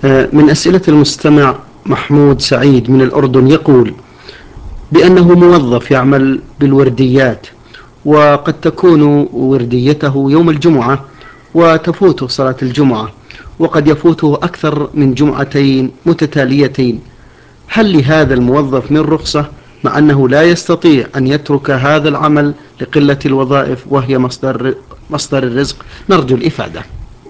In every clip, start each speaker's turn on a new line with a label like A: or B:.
A: من أسئلة المستمع محمود سعيد من الأردن يقول بأنه موظف يعمل بالورديات، وقد تكون ورديته يوم الجمعة وتفوته صلاة الجمعة، وقد يفوته أكثر من جمعتين متتاليتين. هل لهذا الموظف من رخصة، مع أنه لا يستطيع أن يترك هذا العمل لقلة الوظائف وهي مصدر الرزق؟ نرجو الإفادة.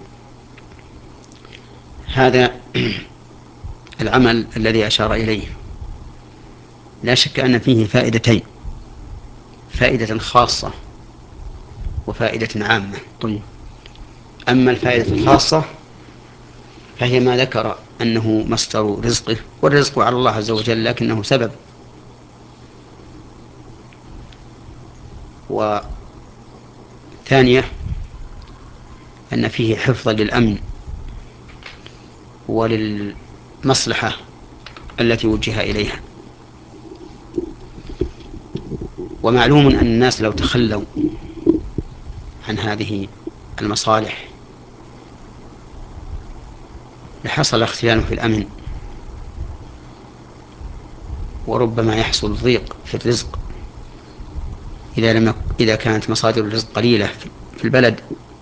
B: هذا العمل الذي أشار إليه لا شك أن فيه فائدتين: فائدة خاصة وفائدة عامة.
A: طيب.
B: أما الفائدة الخاصة فهي ما ذكر أنه مصدر رزقه، والرزق على الله عز وجل لكنه سبب. وثانية أن فيه حفظا للأمن وللمصلحة التي وجه إليها. ومعلوم أن الناس لو تخلوا عن هذه المصالح لحصل اختلال في الأمن، وربما يحصل ضيق في الرزق إذا كانت مصادر الرزق قليلة في البلد.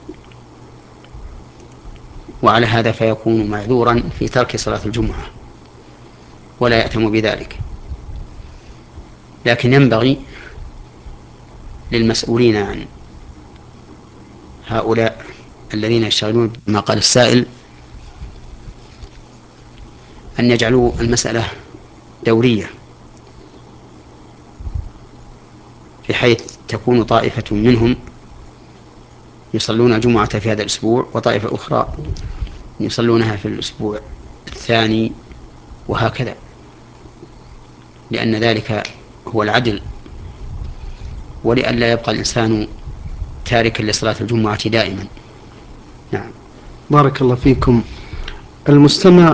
B: وعلى هذا فيكون معذورا في ترك صلاة الجمعة ولا يأثم بذلك. لكن ينبغي للمسؤولين عن هؤلاء الذين يشتغلون بما قال السائل أن يجعلوا المسألة دورية، في حيث تكون طائفة منهم يصلون الجمعة في هذا الأسبوع، وطائفة أخرى يصلونها في الأسبوع الثاني، وهكذا، لأن ذلك هو العدل، ولئلا يبقى الإنسان تاركا لصلاة الجمعة دائما. نعم.
A: بارك الله فيكم. المستمع